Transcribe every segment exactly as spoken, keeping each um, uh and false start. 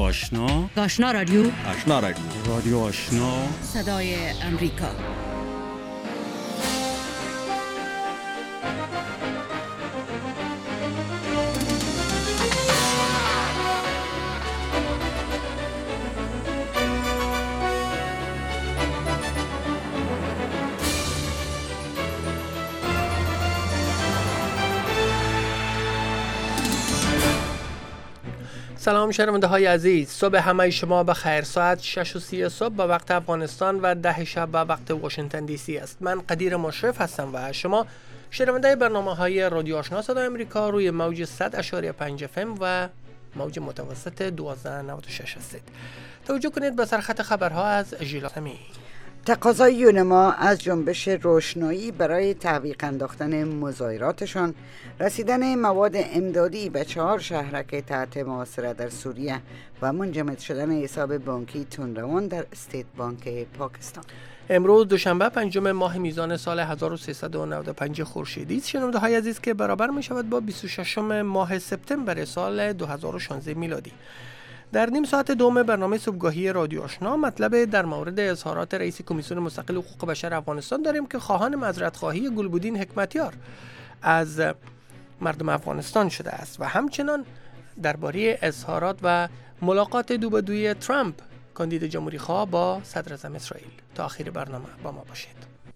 آشنا آشنا رادیو آشنا رادیو رادیو آشنا صدای امریکا. سلام شنونده های عزیز، صبح همه شما بخیر. ساعت شش و سی صبح به وقت افغانستان و ده شب به وقت واشنگتن دی سی است. من قدیر مشرف هستم و شما شنونده برنامه های رادیو آشنا صدای امریکا روی موج صد اشاری پنج اف ام و موج متوسط دوازده و نود و شش هستید. توجه کنید به سرخط خبرها از ژیلا سمی. تقاضای یونما از جنبش روشنایی برای تعویق انداختن مظاهراتشان، رسیدن مواد امدادی به چهار شهرک تحت محاصره در سوریه و منجمد شدن حساب بانکی تندروان در استیت بانک پاکستان. امروز دوشنبه پنجم ماه میزان سال هزار و سیصد و نود و پنج خورشیدی است. شنونده های عزیز که برابر می شود با بیست و ششم ماه سپتامبر سال دو هزار و شانزده میلادی. در نیم ساعت دوم برنامه صبحگاهی رادیو آشنا مطلب در مورد اظهارات رئیس کمیسیون مستقل حقوق بشر افغانستان داریم که خواهان معذرت خواهی گلبودین حکمتیار از مردم افغانستان شده است و همچنان درباره اظهارات و ملاقات دو به دوی ترامپ کاندید جمهوری خواه با صدر اعظم اسرائیل. تا آخر برنامه با ما باشید.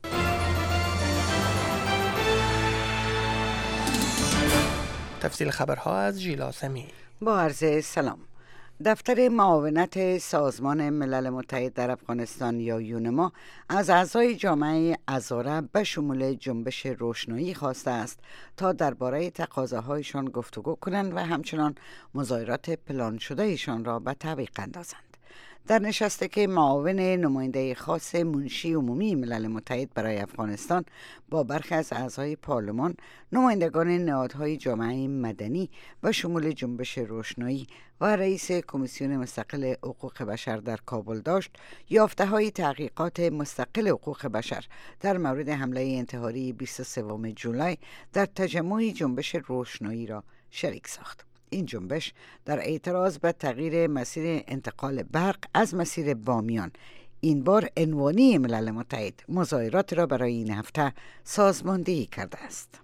تفصیل خبرها از ژیلا سمی. با عرض سلام. دفتر معاونت سازمان ملل متحد در افغانستان یا یونما از اعضای جامعه ازاره به شمول جنبش روشنایی خواسته است تا درباره تقاضاهایشان گفتگو کنند و همچنان مظاهرات پلان شده ایشان را به تعویق اندازند. در نشستی که معاون نماینده خاص منشی عمومی ملل متحد برای افغانستان با برخی از اعضای پارلمان، نمایندگان نهادهای جامعه مدنی و شمول جنبش روشنایی و رئیس کمیسیون مستقل حقوق بشر در کابل داشت، یافته‌های تحقیقات مستقل حقوق بشر در مورد حمله انتحاری بیست و سوم جولای در تجمع جنبش روشنایی را شریک ساخت. این جنبش در اعتراض به تغییر مسیر انتقال برق از مسیر بامیان، این بار عنوانی ملل متحد، مظاهرات را برای این هفته سازماندهی کرده است.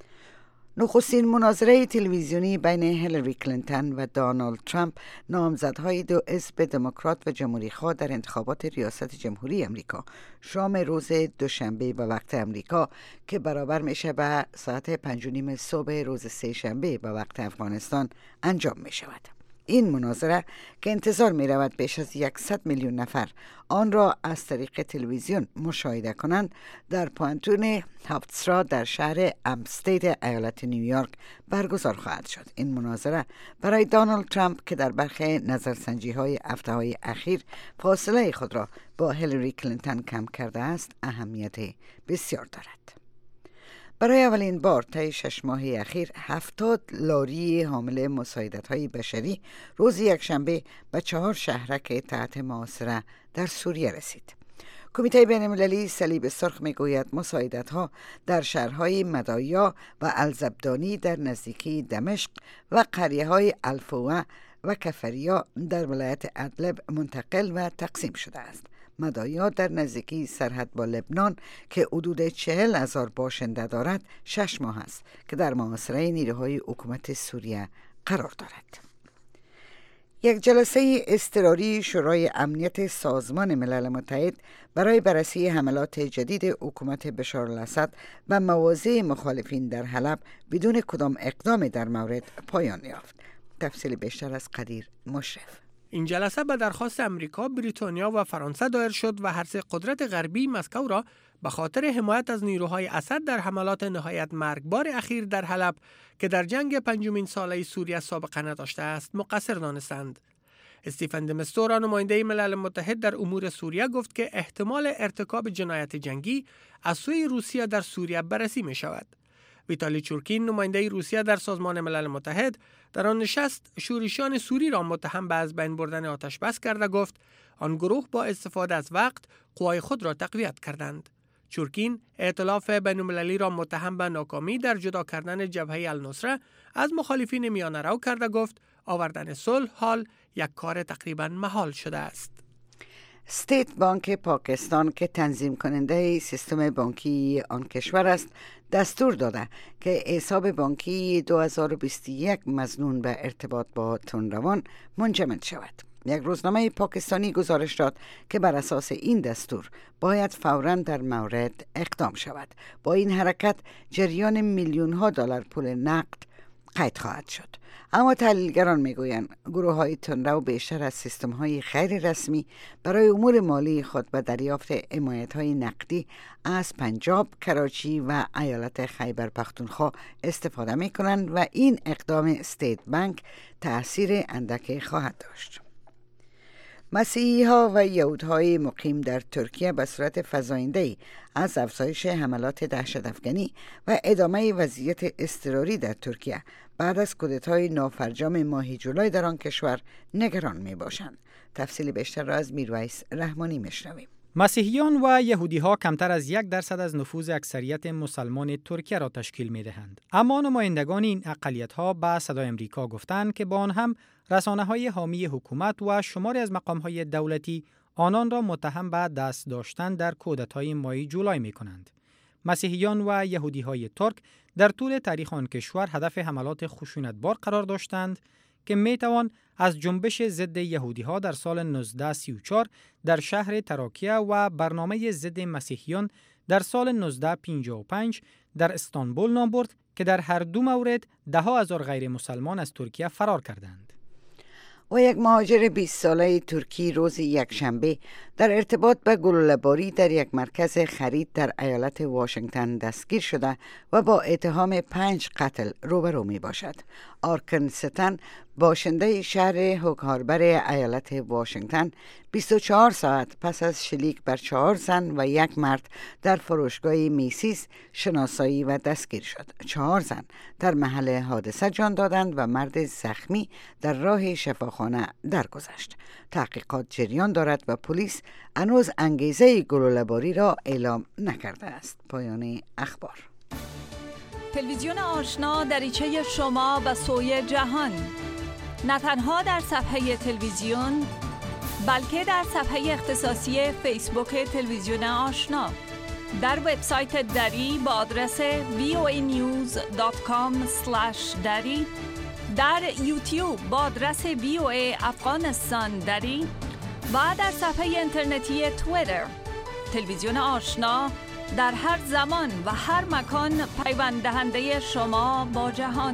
نخستین مناظره تلویزیونی بین هیلاری کلینتون و دونالد ترامپ، نامزدهای دو حزب دموکرات و جمهوری خواه در انتخابات ریاست جمهوری امریکا، شام روز دوشنبه به وقت امریکا که برابر میشه به ساعت پنج و نیم صبح روز سه شنبه به وقت افغانستان انجام می شود. این مناظره که انتظار می رود بیش از صد میلیون نفر آن را از طریق تلویزیون مشاهده کنند، در پانتون هافتسترا در شهر امستید ایالت نیویورک برگزار خواهد شد. این مناظره برای دونالد ترامپ که در برخی نظرسنجی های هفته های اخیر فاصله خود را با هیلاری کلینتون کم کرده است، اهمیت بسیار دارد. برای اولین بار طی شش ماه اخیر هفتاد لاری حامل مساعدت‌های بشری روز یکشنبه به چهار شهرک تحت محاصره در سوریه رسید. کمیته بین‌المللی صلیب سرخ میگوید مساعدت‌ها در شهرهای مدایا و الزبدانی در نزدیکی دمشق و قریه‌های الفوه و کفریا در ولایت ادلب منتقل و تقسیم شده است. مدایا در نزدیکی سرحد با لبنان که حدود چهل هزار باشنده دارد شش ماه است که در محاصره نیروهای حکومت سوریه قرار دارد. یک جلسه اضطراری شورای امنیت سازمان ملل متحد برای بررسی حملات جدید حکومت بشار الاسد و مواضع مخالفین در حلب بدون کدام اقدام در مورد پایان یافت. تفصیل بیشتر از قدیر مشرف. این جلسه به درخواست امریکا، بریتانیا و فرانسه دایر شد و هر سه قدرت غربی مسکو را به خاطر حمایت از نیروهای اسد در حملات نهایت مرگبار اخیر در حلب که در جنگ پنجمین ساله سوریه سابقه نداشته است مقصر دانستند. استیفن د مستورا، نماینده ملل متحد در امور سوریه، گفت که احتمال ارتکاب جنایت جنگی از سوی روسیه در سوریه بررسی می شود. ویتالی چورکین، نماینده روسیه در سازمان ملل متحد، در آن نشست شورشیان سوری را متهم به از بین بردن آتش بس کرده گفت آن گروه با استفاده از وقت قوای خود را تقویت کردند. چورکین ائتلاف بین‌المللی را متهم به ناکامی در جدا کردن جبهه النصره از مخالفین میانه رو کرده گفت آوردن صلح حال یک کار تقریبا محال شده است. استیت بانک پاکستان که تنظیم کننده سیستم بانکی آن کشور است دستور داده که حساب بانکی دو هزار و بیست و یک مظنون به ارتباط با تندروان منجمد شود. یک روزنامه پاکستانی گزارش داد که بر اساس این دستور باید فوراً در مورد اقدام شود. با این حرکت جریان میلیون ها دلار پول نقد قید خواهد شد. اما تحلیلگران میگویند گروه های تندرو بیشتر از سیستم های غیر رسمی برای امور مالی خود به دریافت حمایت های نقدی از پنجاب، کراچی و ایالت خیبر پختونخوا استفاده می کنند و این اقدام استیت بانک تأثیر اندکی خواهد داشت. مسیحی ها و یهودهای مقیم در ترکیه به صورت فزاینده‌ای از افزایش حملات دهشت افکنی و ادامه وضعیت اضطراری در ترکیه بعد از کودتای نافرجام ماه جولای در آن کشور نگران می باشند. تفصیل بیشتر را از میرویس رحمانی میشنویم. مسیحیان و یهودی ها کمتر از یک درصد از نفوذ اکثریت مسلمان ترکیه را تشکیل می دهند. اما نمایندگان این اقلیت ها به صدای امریکا گفتند که با آن هم رسانه های حامی حکومت و شماری از مقام های دولتی آنان را متهم به دست داشتن در کودتای ماه جولای می کنند. مسیحیان و یهودی های ترک در طول تاریخ آن کشور هدف حملات خشونتبار قرار داشتند که می توان از جنبش ضد یهودی ها در سال نوزده سی و چهار در شهر تراکیه و برنامه ضد مسیحیان در سال نوزده پنجاه و پنج در استانبول نام برد که در هر دو مورد ده ها هزار غیر مسلمان از ترکیه فرار کردند. و یک مهاجر بیست ساله ترکی روز یکشنبه در ارتباط به گلوله‌باری در یک مرکز خرید در ایالت واشنگتن دستگیر شده و با اتهام پنج قتل روبرو می باشد. آرکن ستن باشنده شهر هوگ هاربر ایالت واشنگتن بیست و چهار ساعت پس از شلیک بر چهار زن و یک مرد در فروشگاه میسیس شناسایی و دستگیر شد. چهار زن در محل حادثه جان دادند و مرد زخمی در راه شفاخانه درگذشت. تحقیقات جریان دارد و پلیس هنوز انگیزه گلوله‌باری را اعلام نکرده است. پایان اخبار. تلویزیون آشنا دریچه شما به سوی جهان، نه تنها در صفحه تلویزیون بلکه در صفحه اختصاصی فیسبوک تلویزیون آشنا، در وبسایت دری با آدرس وی او ای نیوز دات کام اسلش دری، در یوتیوب با آدرس وی او ای افغانستان دری و در صفحه اینترنتی توییتر. تلویزیون آشنا در هر زمان و هر مکان پیوند دهنده شما با جهان.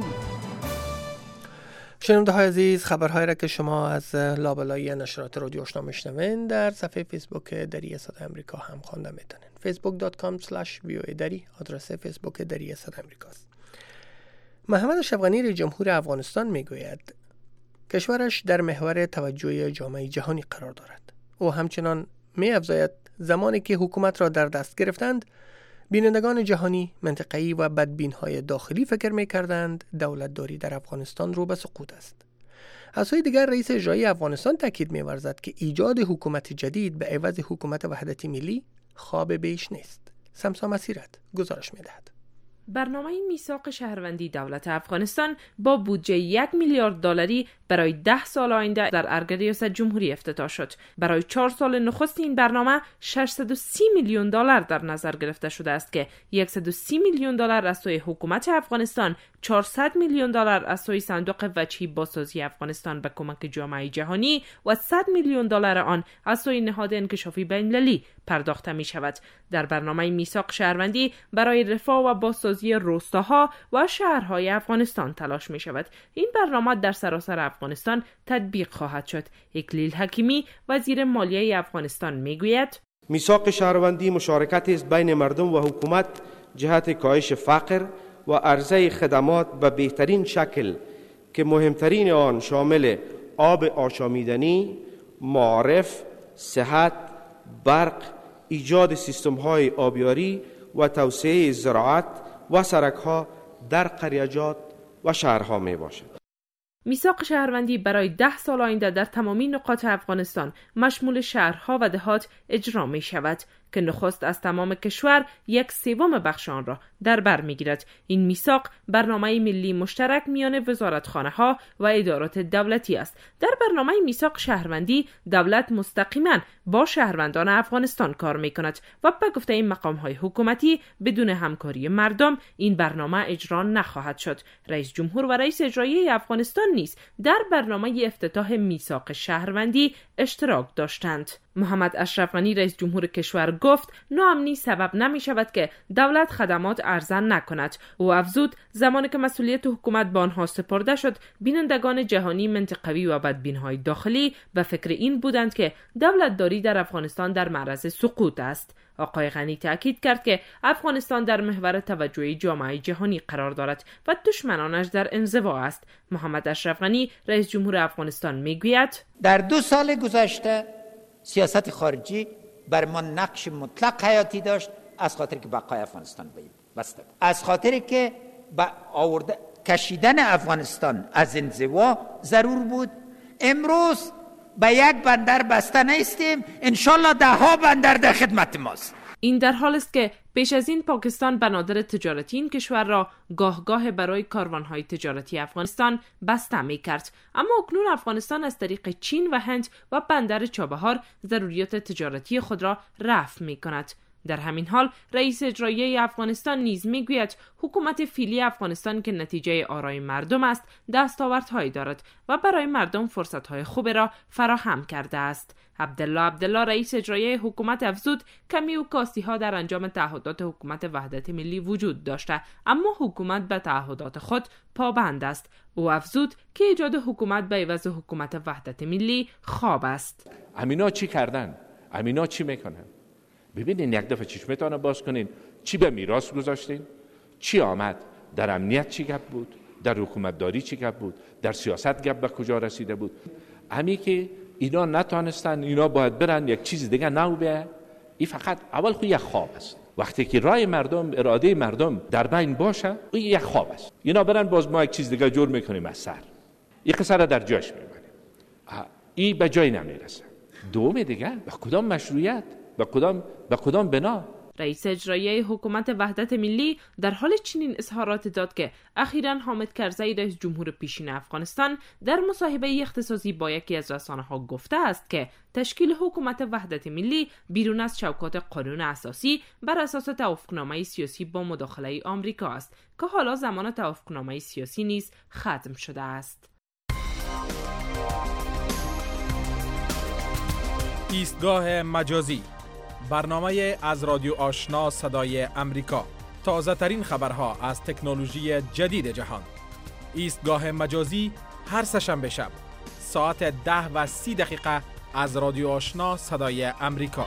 شنونده های عزیز، خبرهایی را که شما از لابلای نشرات رادیو آشنا میشنوین در صفحه فیسبوک دری صدای امریکا هم خوانده میتونین. فیسبوک دات کام اسلش وی او ای دری آدرس فیسبوک دری صدای امریکا است. محمد اشرف غنی رئیس جمهور افغانستان میگوید کشورش در محور توجه جامعه جهانی قرار دارد. او همچنان می‌افزاید زمانی که حکومت را در دست گرفتند، بینندگان جهانی، منطقه‌ای و بدبین‌های داخلی فکر می‌کردند دولتداری در افغانستان رو به سقوط است. از سوی دیگر رئیس اجرایی افغانستان تاکید می‌ورزد که ایجاد حکومت جدید به عوض حکومت وحدت ملی خواب بیش نیست. سمسا مسیرت گزارش می‌دهد. برنامه میثاق شهروندی دولت افغانستان با بودجه یک میلیارد دلاری برای ده سال آینده در ارگ ریاست جمهوری افتتاح شد. برای چهار سال نخست این برنامه ششصد و سی میلیون دلار در نظر گرفته شده است که صد و سی میلیون دلار از سوی حکومت افغانستان، چهارصد میلیون دلار از سوی صندوق وجهی بازسازی افغانستان به کمک جامعه جهانی و صد میلیون دلار آن از سوی نهاد انکشافی بین‌المللی پرداخته می شود. در برنامه میثاق شهروندی برای رفاه و بازسازی روستاها و شهرهای افغانستان تلاش می شود. این برنامه در سراسر افغانستان تطبیق خواهد شد. اکلیل حکیمی وزیر مالیه افغانستان می گوید میثاق شهروندی مشارکت است بین مردم و حکومت جهت کاهش فقر و عرضه خدمات به بهترین شکل که مهمترین آن شامل آب آشامیدنی، معارف، صحت، برق، ایجاد سیستم‌های آبیاری و توسعه زراعت و سرک‌ها در قریه‌جات و شهرها میباشد. میثاق شهروندی برای ده سال آینده در تمامی نقاط افغانستان مشمول شهرها و دهات اجرا می شود. که نخست از تمام کشور یک سوم بخش آن را در بر میگیرد. این میثاق برنامه ملی مشترک میان وزارتخانه ها و ادارات دولتی است. در برنامه میثاق شهروندی دولت مستقیما با شهروندان افغانستان کار میکند و به گفته این مقام های حکومتی بدون همکاری مردم این برنامه اجرا نخواهد شد. رئیس جمهور و رئیس اجرایی افغانستان نیز در برنامه افتتاح میثاق شهروندی اشتراک داشتند. محمد اشرف غنی رئیس جمهور کشور گفت ناامنی سبب نمی شود که دولت خدمات ارزان نکند. او افزود زمانی که مسئولیت حکومت به آنها سپرده شد، بینندگان جهانی، منطقوی و بدبین‌های داخلی به فکر این بودند که دولتداری در افغانستان در معرض سقوط است. آقای غنی تاکید کرد که افغانستان در محور توجه جامعه جهانی قرار دارد و دشمنانش در انزوا است. محمد اشرف غنی رئیس جمهور افغانستان میگوید در دو سال گذشته سیاست خارجی بر ما نقش مطلق حیاتی داشت، از خاطر که بقای افغانستان بسته بود، از خاطر که با آورده کشیدن افغانستان از انزوا ضرور بود. امروز به یک بندر بسته نیستیم، انشالله ده ها بندر در خدمت ماست. این در حال است که پیش از این پاکستان بنادر تجارتی این کشور را گاه گاه برای کاروانهای تجارتی افغانستان بسته می کرد. اما اکنون افغانستان از طریق چین و هند و بندر چابهار ضروریات تجارتی خود را رفع می کند. در همین حال رئیس اجرایی افغانستان نیز میگوید حکومت فعلی افغانستان که نتیجه آرای مردم است دستاوردهایی دارد و برای مردم فرصتهای خوب را فراهم کرده است. عبدالله عبدالله رئیس اجرایی حکومت افزود کمی و کاستی ها در انجام تعهدات حکومت وحدت ملی وجود داشته، اما حکومت به تعهدات خود پابند است. او افزود که ایجاد حکومت به عوض حکومت وحدت ملی خواب است. امینا چی کردن؟ امینا چی میکنن؟ ببینین یک دفعه چشمتان رو باز کنین، چی به میراث گذاشتین؟ چی آمد؟ در امنیت چی گپ بود؟ در حکومت داری چی گپ بود؟ در سیاست گپ به کجا رسیده بود؟ همی که اینا نتانستن، اینا باید برن یک چیز دیگه نو بیه. این فقط اول خود یک خواب است. وقتی که رای مردم، اراده مردم در بین باشه، این یک خواب است. اینا برن باز ما یک چیز دیگه جور میکنیم از سر. یک قصه را در جاش میبریم. این به جای نمیرسه. دوم دیگه به کدام مشروعیت؟ به کدام به کدام بنا؟ رئیس اجرایی حکومت وحدت ملی در حال چنین اظهارات داد که اخیراً حامد کرزی رئیس جمهور پیشین افغانستان در مصاحبه اختصاصی با یکی از رسانه‌ها گفته است که تشکیل حکومت وحدت ملی بیرون از چوکات قانون اساسی بر اساس توافقنامه سیاسی با مداخله آمریکا است که حالا زمان توافقنامه سیاسی نیز ختم شده است. ایستگاه مجازی، برنامه از رادیو آشنا صدای امریکا، تازه ترین خبرها از تکنولوژی جدید جهان. ایستگاه مجازی هر سه‌شنبه شب ساعت ده و سی دقیقه از رادیو آشنا صدای امریکا.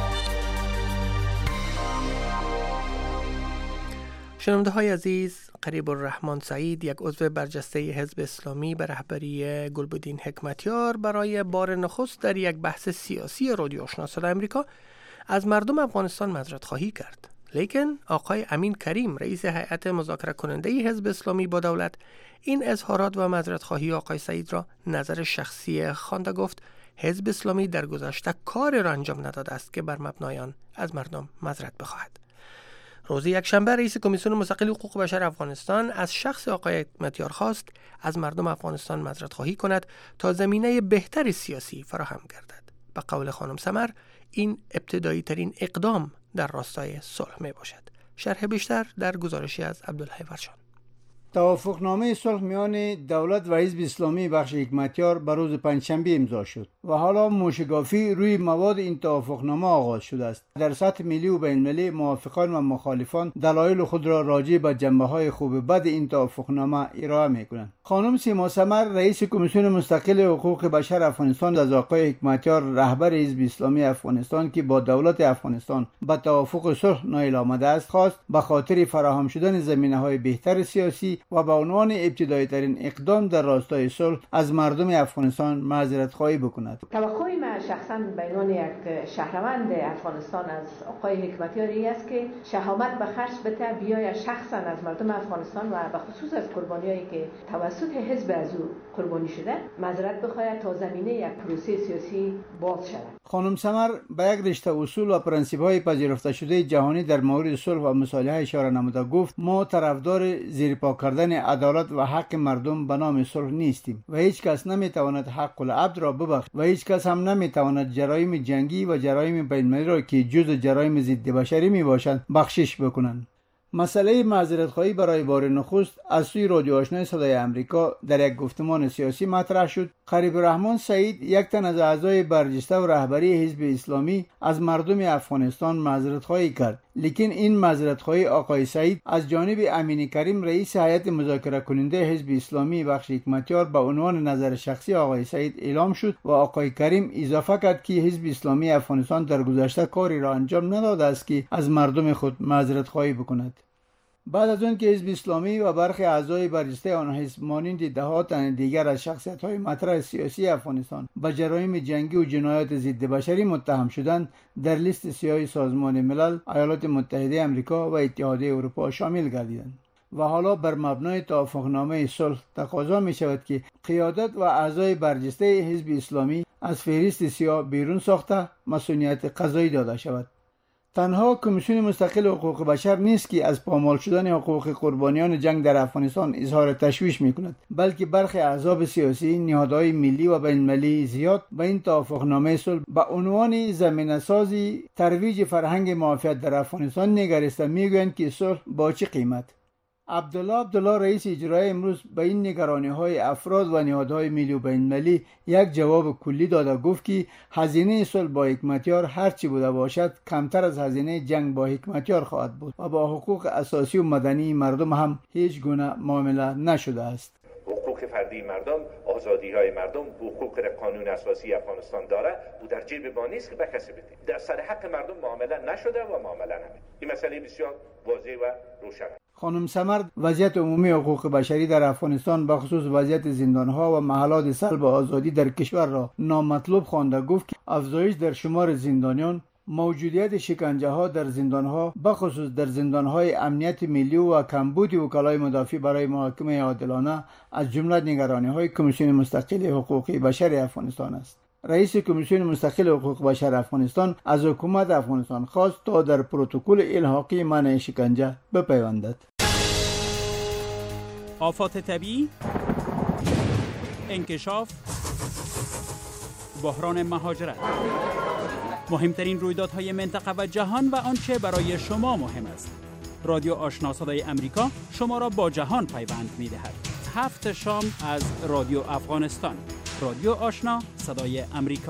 شنونده های عزیز، قریب الرحمن سعید، یک عضو برجسته حزب اسلامی به رهبری گلبدین حکمتیار، برای بار نخست در یک بحث سیاسی رادیو آشنا صدای امریکا از مردم افغانستان معذرت خواهی کرد. لیکن آقای امین کریم، رئیس هیئت مذاکره کننده حزب اسلامی با دولت، این اظهارات و معذرت خواهی آقای سعید را نظر شخصی خوانده. گفت حزب اسلامی در گذشته کار را انجام نداده است که بر مبنای آن از مردم معذرت بخواهد. روز یکشنبه رئیس کمیسیون مستقل حقوق بشر افغانستان از شخص آقای حکمتیار خواست از مردم افغانستان معذرت خواهی کند تا زمینه بهتر سیاسی فراهم گردد. به قول خانم سمر این ابتدایی ترین اقدام در راستای صلح می باشد. شرح بیشتر در گزارشی از عبدالحی ورشان. توافقنامه صلح میان دولت و حزب اسلامی بخش حکمتیار به روز پنجشنبه امضا شد و حالا موشگافی روی مواد این توافقنامه آغاز شده است. در سطح ملی و بین المللی موافقان و مخالفان دلایل خود را راجع به جنبه‌های خوب و بد این توافقنامه ارائه می‌کنند. خانم سیما سمر، رئیس کمیسیون مستقل حقوق بشر افغانستان، از آقای حکمتیار رهبر حزب اسلامی افغانستان که با دولت افغانستان به توافق صلح نائل آمده است، خواست به خاطر فراهم شدن زمینه‌های بهتر سیاسی و به عنوان ابتدایی ترین اقدام در راستای صلح از مردم افغانستان معذرت خواهی بکند. توقع من شخصا به عنوان یک شهروند افغانستان از آقای حکمتیاری است که شهامت به خرج بده، بیاید شخصا از مردم افغانستان و به خصوص از قربانیایی که توسط حزب از او قربانی شده معذرت بخواهد تا زمینه یک پروسه سیاسی باز شود. خانم سمر به یک رشته اصول و پرنسیپ‌های پذیرفته شده جهانی در مورد صلح و مصالحه اشاره نموده گفت ما طرفدار زیرپا کردن عدالت و حق مردم به نام صلح نیستیم و هیچ کس نمیتواند حق العبد را ببخشد و هیچ کس هم نمیتواند جرایم جنگی و جرایم بین‌المللی را که جزء جرایم ضد بشری میباشند بخشش بکنند. مسئله معذرت‌خواهی برای بار نخست از سوی رادیو آشنای صدای امریکا در یک گفتمان سیاسی مطرح شد. قریب الرحمن سعید، یک تن از اعضای برجسته و رهبری حزب اسلامی، از مردم افغانستان معذرت‌خواهی کرد، لیکن این معذرت‌خواهی آقای سعید از جانب امین کریم رئیس هیئت مذاکره کننده حزب اسلامی بخش حکمتیار به عنوان نظر شخصی آقای سعید اعلام شد و آقای کریم اضافه کرد که حزب اسلامی افغانستان در گذشته کاری را انجام نداده است که از مردم خود معذرت‌خواهی بکند. بعد از اون که حزب اسلامی و برخی اعضای برجسته آن حزب مانند ده تن دیگر از شخصیت‌های مطرح سیاسی افغانستان به جرایم جنگی و جنایات ضد بشری متهم شدند، در لیست سیاه سازمان ملل، ایالات متحده آمریکا و اتحادیه اروپا شامل گردیدند و حالا بر مبنای توافقنامه صلح تقاضا می شود که قیادت و اعضای برجسته حزب اسلامی از فهرست سیاه بیرون ساخته مسئولیت قضایی داده شود. تنها کمیسیون مستقل حقوق بشر نیست که از پامال شدن حقوق قربانیان جنگ در افغانستان اظهار تشویش می‌کند، بلکه برخی احزاب سیاسی، نهادهای ملی و بین‌المللی زیاد به این توافقنامه صلح به عنوان زمینه‌سازی ترویج فرهنگ معافیت در افغانستان نگریسته میگویند که صلح با چه قیمت؟ عبدالله عبدالله رئیس اجرایی امروز به این نگرانی‌های افراد و نهادهای ملی و بین‌المللی یک جواب کلی داده، گفت که هزینه صلح با حکمتیار هر چی بوده باشد کمتر از هزینه جنگ با حکمتیار خواهد بود و با حقوق اساسی و مدنی مردم هم هیچ گونه معامله نشده است. حقوق فردی مردم، آزادی‌های مردم، حقوق قانون اساسی افغانستان داره و در جیب ما نیست که به کسی بده. در سر حق مردم معامله نشده و معامله نمیشه. این مسئله بسیار واضح و روشن است. خانم سمر وضعیت عمومی حقوق بشری در افغانستان به خصوص وضعیت زندانها و محلات سلب آزادی در کشور را نامطلوب خوانده، گفت که افزایش در شمار زندانیان، موجودیت شکنجه ها در زندان ها به خصوص در زندان های امنیت ملی و کمبود وکلای مدافع برای محاکمه عادلانه از جمله نگرانی های کمیسیون مستقل حقوق بشر افغانستان است. رئیس کمیسیون مستقل حقوق بشر افغانستان از حکومت افغانستان خواست تا در پروتکل الحاقی منع شکنجه بپیوندد. آفات طبیعی، انکشاف، بحران مهاجرت، مهمترین رویدادهای منطقه و جهان و آنچه برای شما مهم است. رادیو آشنا صدای امریکا شما را با جهان پیوند می‌دهد. هفت شام از رادیو افغانستان. رادیو آشنا صدای امریکا.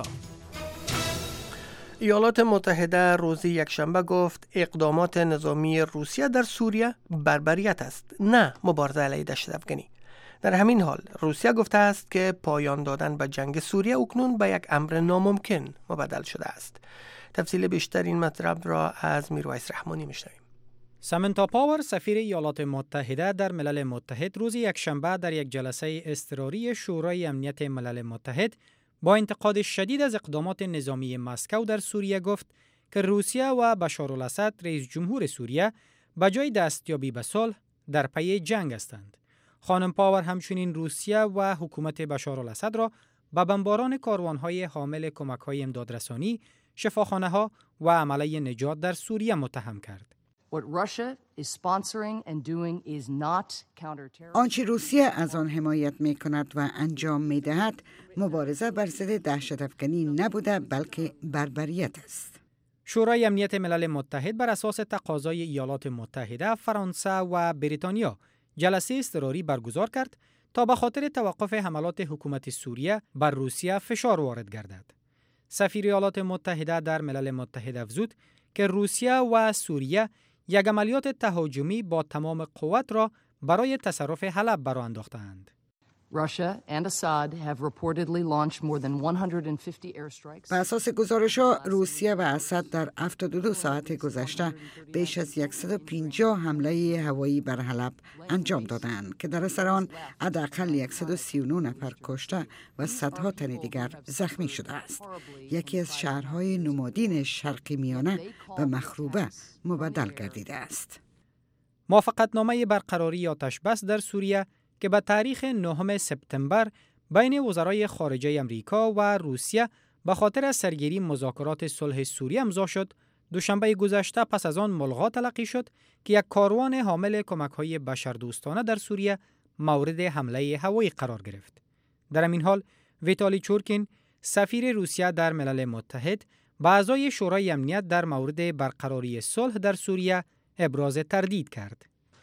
ایالات متحده روز یکشنبه گفت اقدامات نظامی روسیه در سوریه بربریت است، نه مبارزه علیه دهشت افکنی. در همین حال روسیه گفته است که پایان دادن به جنگ سوریه اکنون به یک امر ناممکن مبدل شده است. تفصیل بیشتر این مطلب را از میرویس رحمانی میشنویم. سامنتا پاور سفیر ایالات متحده در ملل متحد روز یکشنبه در یک جلسه اضطراری شورای امنیت ملل متحد با انتقاد شدید از اقدامات نظامی مسکو در سوریه گفت که روسیه و بشارالاسد رئیس جمهور سوریه به جای دستیابی به صلح در پی جنگ هستند. خانم پاور همچنین روسیه و حکومت بشارالاسد را به بمباران کاروان‌های حامل کمک‌های امدادرسانی، شفاخانه‌ها و عملیه نجات در سوریه متهم کرد. آنچه روسیه از آن حمایت می کند و انجام می دهد مبارزه بر ضد دهشت افکنی نبوده بلکه بربریت است. شورای امنیت ملل متحد بر اساس تقاضای ایالات متحده، فرانسه و بریتانیا جلسه اضطراری برگزار کرد تا به خاطر توقف حملات حکومت سوریه بر روسیه فشار وارد گردد. سفیر ایالات متحده در ملل متحد افزود که روسیه و سوریه یک عملیات تهاجمی با تمام قوت را برای تصرف حلب برآ انداختند. بر اساس گزارش‌ها روسیه و اسد در هفتاد و دو ساعت گذشته بیش از صد و پنجاه حمله هوایی بر حلب انجام دادند که در اثر آن حداقل صد و سی و نه نفر کشته و صدها تن دیگر زخمی شده است. یکی از شهرهای نمادین شرق میانه به مخروبه مبدل گردیده است. موافقتنامه برقراری آتش بس در سوریه که به تاریخ نهم سپتامبر بین وزرای خارجه امریکا و روسیه به خاطر سرگیری مذاکرات صلح سوریه امضا شد، دوشنبه گذشته پس از آن ملغا تلقی شد که یک کاروان حامل کمک‌های بشردوستانه در سوریه مورد حمله هوایی قرار گرفت. در همین حال ویتالی چورکین، سفیر روسیه در ملل متحد، به اعضای شورای امنیت در مورد برقراری صلح در سوریه ابراز تردید کرد.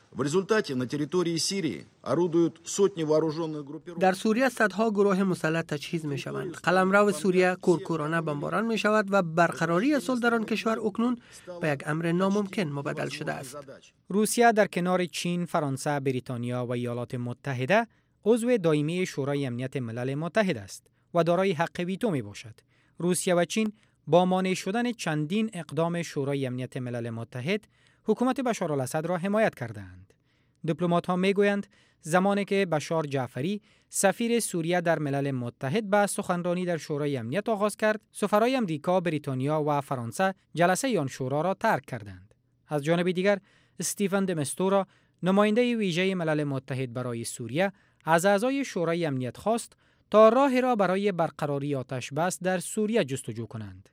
در سوریه صدها گروه مسلح تجهیز می شوند. قلمرو سوریه کورکورانه بمباران می شود و برقراری صلح در آن کشور اکنون به یک امر ناممکن مبدل شده است. روسیه در کنار چین، فرانسه، بریتانیا و ایالات متحده عضو دائمی شورای امنیت ملل متحد است و دارای حق ویتو می باشد. روسیه و چین با مانع شدن چندین اقدام شورای امنیت ملل متحد حکومت بشار الاسد را حمایت کردند. دیپلمات‌ها میگویند زمانی که بشار جعفری سفیر سوریه در ملل متحد به سخنرانی در شورای امنیت آغاز کرد، سفرای امریکا، بریتانیا و فرانسه جلسه آن شورا را ترک کردند. از جانب دیگر استیفن د مستورا، نماینده ویژه ملل متحد برای سوریه، از اعضای شورای امنیت خواست تا راهی را برای برقراری آتش بس در سوریه جستجو کنند.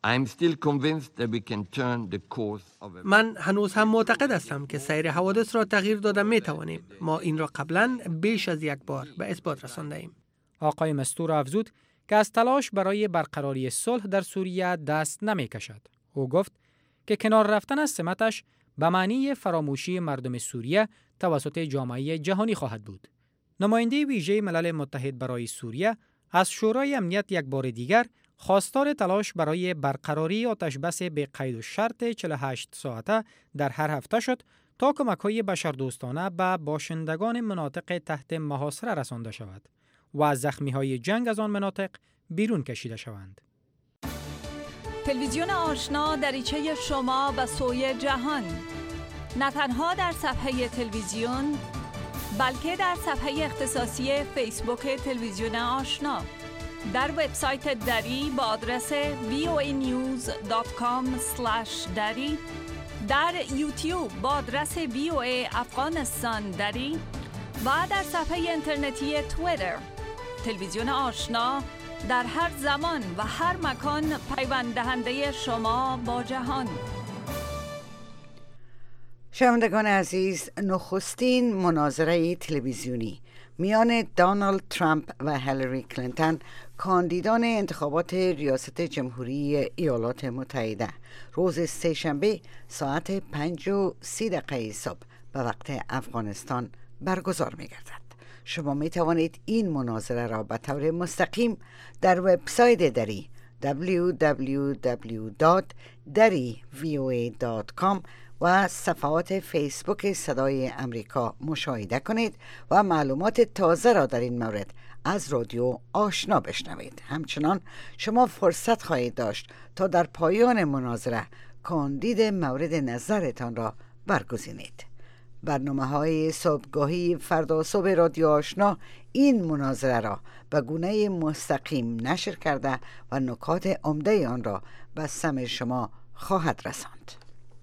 من هنوز هم معتقد هستم که سیر حوادث را تغییر داده می توانیم. ما این را قبلا بیش از یک بار به اثبات رسانده ایم. آقای مستور افزود که از تلاش برای برقراری صلح در سوریه دست نمی کشد. او گفت که کنار رفتن از سمتش به معنی فراموشی مردم سوریه توسط جامعه جهانی خواهد بود. نماینده ویژه ملل متحد برای سوریه از شورای امنیت یک بار دیگر خواستار تلاش برای برقراری آتشبس به قید و شرط چهل و هشت ساعته در هر هفته شد تا کمک‌های بشردوستانه به باشندگان مناطق تحت محاصره رسانده شود و زخمی‌های جنگ از آن مناطق بیرون کشیده شوند. تلویزیون آشنا دریچه شما به سوی جهان، نه تنها در صفحه تلویزیون بلکه در صفحه اختصاصی فیسبوک تلویزیون آشنا، در وبسایت دری با آدرس وی او ای نیوز دات کام اسلش دری، در یوتیوب با آدرس وی او ای افغانستان دری و در صفحه اینترنتی توییتر. تلویزیون آشنا در هر زمان و هر مکان پیوند دهنده شما با جهان. شنوندگان عزیز، نخستین مناظره تلویزیونی میان دونالد ترامپ و هیلاری کلینتون، کاندیدان انتخابات ریاست جمهوری ایالات متحده، روز سه‌شنبه ساعت پنج و سی دقیقه صبح به وقت افغانستان برگزار می گردد. شما می توانید این مناظره را به طور مستقیم در وبسایت دری دبلیو دبلیو دبلیو دات دری وی او ای دات کام و صفحات فیسبوک صدای امریکا مشاهده کنید و معلومات تازه را در این مورد از رادیو آشنا بشنوید. همچنان شما فرصت خواهید داشت تا در پایان مناظره کاندید مورد نظرتان را برگزینید. برنامه‌های صبحگاهی فردا صبح رادیو آشنا این مناظره را به گونه مستقیم نشر کرده و نکات عمده آن را به سمع شما خواهد رساند.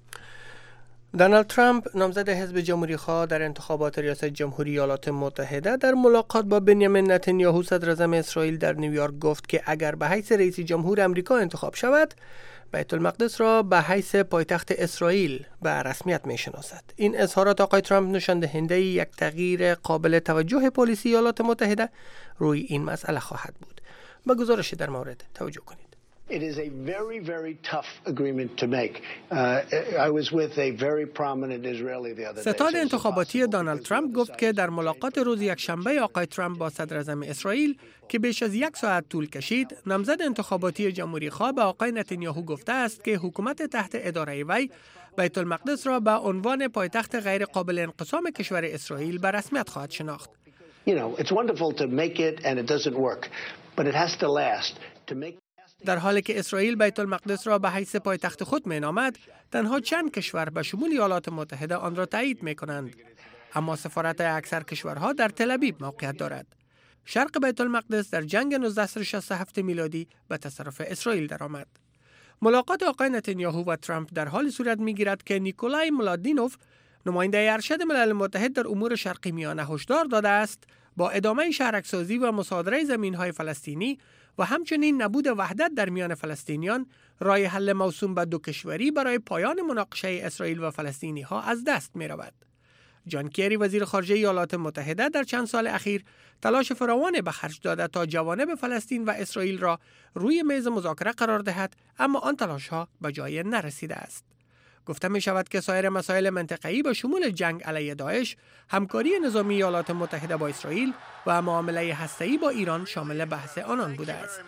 دونالد ترامپ، نامزد حزب جمهوری‌خواه در انتخابات ریاست جمهوری ایالات متحده، در ملاقات با بنیامین نتانیاهو صدر اعظم اسرائیل در نیویورک گفت که اگر به حیث رئیس جمهور آمریکا انتخاب شود، بیت المقدس را به حیث پایتخت اسرائیل به رسمیت می‌شناسد. این اظهارات آقای ترامپ نشان دهنده یک تغییر قابل توجه پلیسی ایالات متحده روی این مسئله خواهد بود. به گزارش در مورد توجه کنید. It is a very, very tough agreement to make. Uh, I was with a very prominent Israeli the other day. ستاد انتخاباتی دونالد ترامپ گفت که در ملاقات روز یکشنبه آقای ترامپ با صدر اعظم اسرائیل که بیش از یک ساعت طول کشید، نامزد انتخاباتی جمهوری خواه به آقای نتانیاهو گفته است که حکومت تحت اداره وی بیت المقدس را به عنوان پایتخت غیر قابل انقسام کشور اسرائیل به رسمیت خواهد شناخت. You know, it's wonderful to make it and it doesn't work, but it has to last. To make در حالی که اسرائیل بیت المقدس را به حیث پایتخت خود مینامد، تنها چند کشور به شمول ایالات متحده آن را تایید می‌کنند. اما سفارت اکثر کشورها در تل ابیب موقعیت دارد. شرق بیت المقدس در جنگ نوزده شصت و هفت میلادی به تصرف اسرائیل درآمد. ملاقات آقای نتانیاهو و ترامپ در حال صورت می‌گیرد که نیکولای ملادینوف، نماینده ارشد ملل متحد در امور شرقی میانه، هشدار داده است با ادامه شهرک‌سازی و مصادره زمین‌های فلسطینی و همچنین نبود وحدت در میان فلسطینیان، راه حل موسوم به دو کشوری برای پایان مناقشه اسرائیل و فلسطینی‌ها از دست می‌رود. جان کری وزیر خارجه ایالات متحده در چند سال اخیر تلاش فراوان به خرج داده تا جوانب فلسطین و اسرائیل را روی میز مذاکره قرار دهد، اما آن تلاش‌ها به جای نرسیده است. گفته می شود که سایر مسائل منطقه‌ای به شمول جنگ علیه داعش، همکاری نظامی ایالات متحده با اسرائیل و معامله هسته‌ای با ایران شامل بحث آنان بوده است.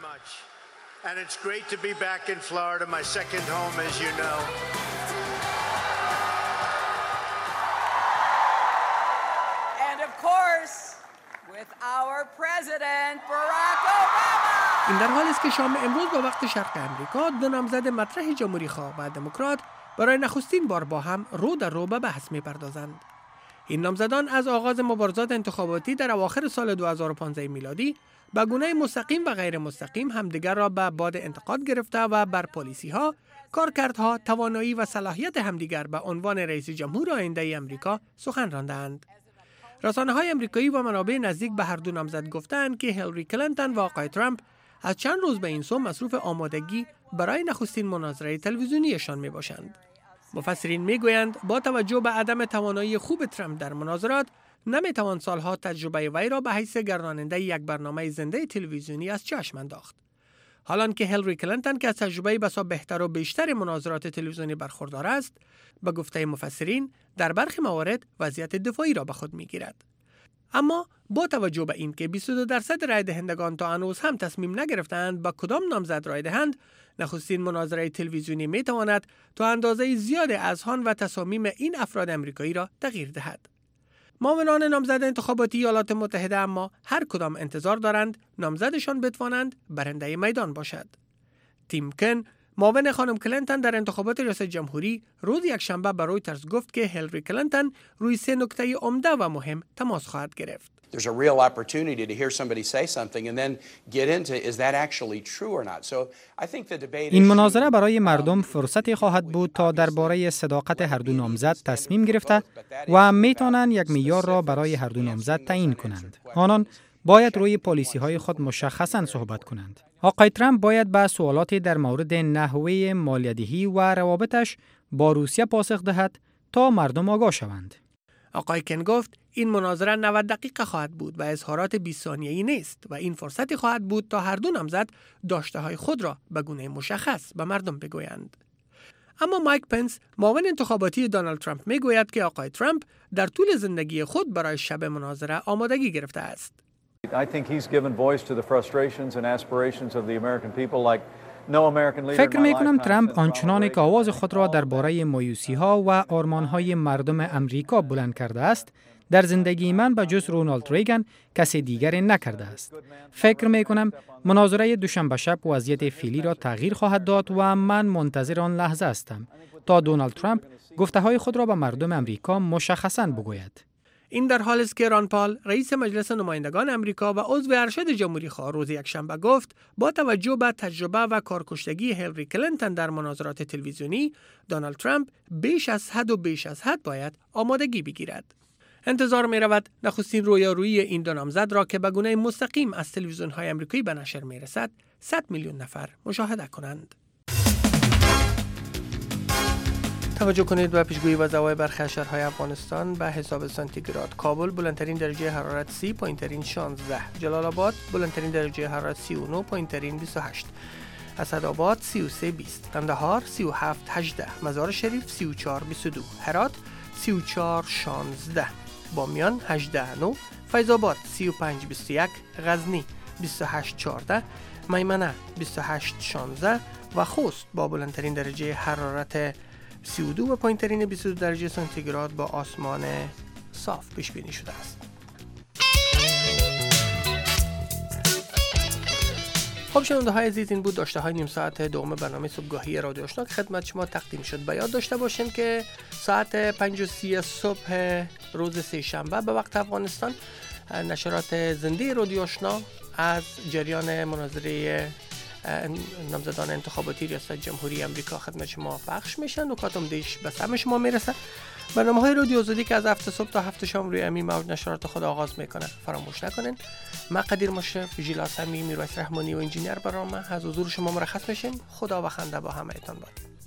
این در حالی است که شام امروز با وقت شرق امریکا دو نامزد مطرح جمهوری‌خواه و دموکرات برای نخستین بار با هم رو در رو به بحث می‌پردازند. این نامزدان از آغاز مبارزات انتخاباتی در اواخر سال دو هزار و پانزده میلادی به گونه مستقیم و غیر مستقیم همدیگر را به باد انتقاد گرفته و بر پالیسی‌ها، کارکردها، توانایی و صلاحیت همدیگر به عنوان رئیس جمهور آینده امریکا سخن راندند. رسانه‌های امریکایی و منابع نزدیک به هر دو نامزد گفتند که هیلاری کلینتون و آقای ترامپ از چند روز به این سو مصروف آمادگی برای نخستین مناظره تلویزیونیشان می باشند. مفسرین می گویند با توجه به عدم توانایی خوب ترامپ در مناظرات، نمی توان سالها تجربه وی را به حیث گرداننده یک برنامه زنده تلویزیونی از چشم انداخت. حالان که هیلاری کلینتون که از تجربه بسا بهتر و بیشتر مناظرات تلویزیونی برخوردار است، به گفته مفسرین در برخی موارد وضعیت دفاعی را به خود می گیرد. اما با توجه به این که بیست و دو درصد رای دهندگان تا هنوز هم تصمیم نگرفتند با کدام نامزد رای دهند، نخستین مناظره تلویزیونی می تواند تا اندازه زیاد اذهان و تصامیم این افراد امریکایی را تغییر دهد. معاونان نامزد انتخاباتی ایالات متحده اما هر کدام انتظار دارند نامزدشان بتوانند برنده میدان باشد. تیم کن، معاون خانم کلینتون در انتخابات ریاست جمهوری، روز یکشنبه به رویترز گفت که هیلاری کلینتون روی سه نکته عمده و مهم تماس خواهد گرفت. There's a real opportunity to hear somebody say something and then get into is that actually true or not. So I think the debate این مناظره برای مردم فرصتی خواهد بود تا درباره صداقت هر دو نامزد تصمیم گرفته و میتونن یک معیار را برای هر دو نامزد تعیین کنند. آنان باید روی پالیسی های خود مشخصاً صحبت کنند. آقای ترامپ باید به سوالاتی در مورد نحوه مالیات‌دهی و روابطش با روسیه پاسخ دهد تا مردم آگاه شوند. آقای کن گفت این مناظره نود دقیقه خواهد بود و اظهارات بیست ثانیه‌ای نیست و این فرصتی خواهد بود تا هر دو نامزد داشته های خود را به گونه مشخص به مردم بگویند. اما مایک پنس، معاون انتخاباتی دونالد ترامپ، میگوید که آقای ترامپ در طول زندگی خود برای شب مناظره آمادگی گرفته است. I think he's given voice to the frustrations and aspirations of the American people like فکر می کنم ترامپ آنچنان که آواز خود را درباره مایوسی ها و آرمان های مردم امریکا بلند کرده است، در زندگی من به جز رونالد ریگن کسی دیگری نکرده است. فکر می کنم مناظره دوشنبه شب وضعیت فعلی را تغییر خواهد داد و من منتظر آن لحظه هستم تا دونالد ترامپ گفته های خود را به مردم امریکا مشخصاً بگوید. این در حالی است که ران پال، رئیس مجلس نمایندگان امریکا و عضو ارشد جمهوری‌خواه، روز یکشنبه گفت با توجه به تجربه و کارکشتگی هیلاری کلینتون در مناظرات تلویزیونی، دونالد ترامپ بیش از حد و بیش از حد باید آمادگی بگیرد. انتظار می رود نخستین رویارویی این دو نامزد را که به گونه مستقیم از تلویزیون‌های آمریکایی به نشر می رسد، صد میلیون نفر مشاهده کنند. توجه کنید به پیشگویی و وضع برخی از شهرهای افغانستان. به حساب سانتیگراد: کابل بلندترین درجه حرارت سی، پایینترین شانزده. جلال آباد بلندترین درجه حرارت سی و نه، پایینترین بیست و هشت. اسدآباد سی و سه بیست. قندهار سی و هفت هجده. مزار شریف سی و چهار بیست و دو. هرات سی و چهار شانزده. بامیان هجده نه. فیض آباد سی و پنج بیست و یک. غزنی بیست و هشت چهارده. میمنه بیست و هشت شانزده و خوست با بلندترین درجه حرارت سی و دو و پایینترین بیست و دو درجه سانتیگراد با آسمان صاف پیش بینی شده است. خب شنونده های عزیز، این بود داشته های نیم ساعت دوم برنامه صبحگاهی رادیو آشنا که خدمت شما تقدیم شد. به یاد داشته باشین که ساعت پنج و سی صبح روز سه شنبه به وقت افغانستان نشرات زنده رادیو آشنا از جریان مناظره نامزدان انتخاباتی ریاست جمهوری امریکا خدمت شما پخش میشن. نکاتم دیش به سهم شما میرسه. برنامه های رادیو آزادی که از هفت صبح تا هفت شام روی امین موج نشرات خود آغاز میکنه فراموش نکنین. من قدیر مشرف، ژیلا سمی، میرویس رحمانی و انجینیر برنامه از حضور شما مرخص میشیم. خدا بخنده با همه ایتان باد.